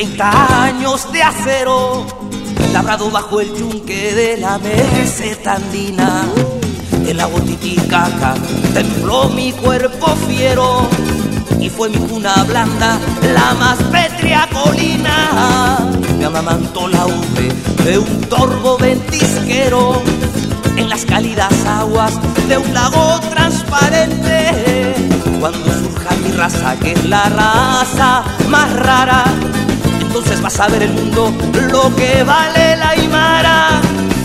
30 años de acero, labrado bajo el yunque de la meseta andina. El lago Titicaca tembló mi cuerpo fiero y fue mi cuna blanda la más pétrea colina. Me amamantó la uve de un torvo ventisquero en las cálidas aguas de un lago transparente. Cuando surja mi raza, que es la raza más rara, entonces vas a ver el mundo lo que vale la aymara.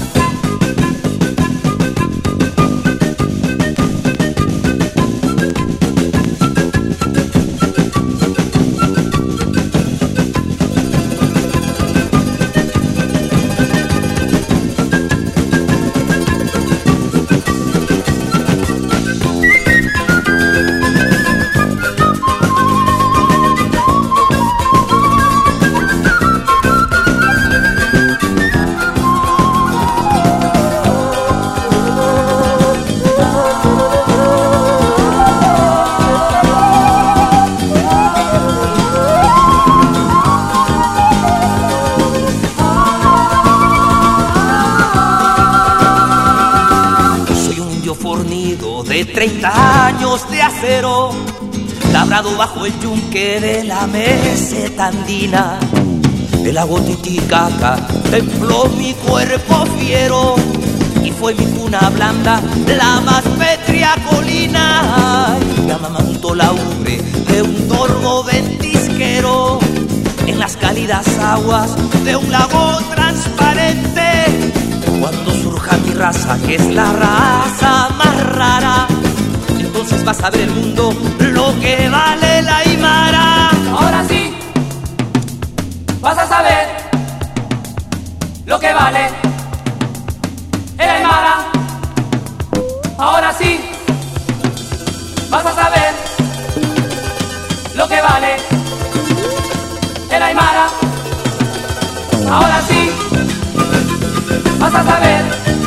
Fornido de 30 años de acero, labrado bajo el yunque de la meseta andina. El lago Titicaca templó mi cuerpo fiero y fue mi cuna blanda la más pétrea colina. Me amamantó la ubre de un torvo ventisquero en las cálidas aguas de un lago transparente. Cuando surja mi raza, que es la raza más rara, entonces vas a ver el mundo lo que vale la aymara. Ahora sí, vas a saber lo que vale el aymara. Ahora sí, vas a saber lo que vale el aymara. Ahora sí, vas a saber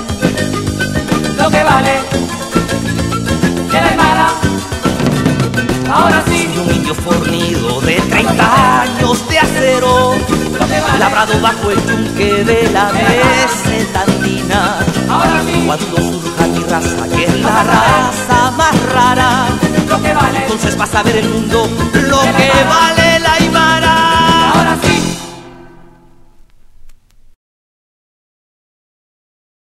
lo que vale el aymara. Ahora sí. Soy un indio fornido de 30 años de acero, labrado bajo el yunque de la meseta andina. Ahora sí. Cuando surja mi raza, que es la raza más rara, lo que vale, entonces vas a ver el mundo lo que vale